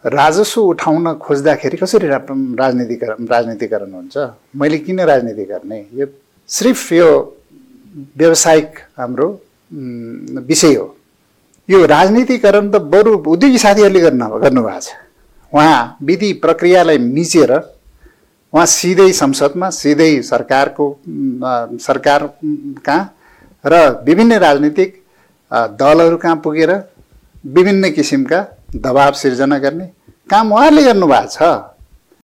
राजस्व उठाउन खोज्दाखेरि कसरी राजनीतिकरण हुन्छ? मैले किन राजनीति गर्ने? यो सिर्फ यो व्यावसायिक हाम्रो विषय हो। यो राजनीतिकरण त बरु उद्योगी साथीहरूले गर्नुभएको छ। उहाँ विधि प्रक्रियालाई मिचेर उहाँ सिधै संसदमा, सिधै सरकार कहाँ र विभिन्न राजनीतिक दलहरू कहाँ पुगेर विभिन्न किसिमका दबाब सिर्जना गर्ने काम उहाँहरूले गर्नुभएको छ।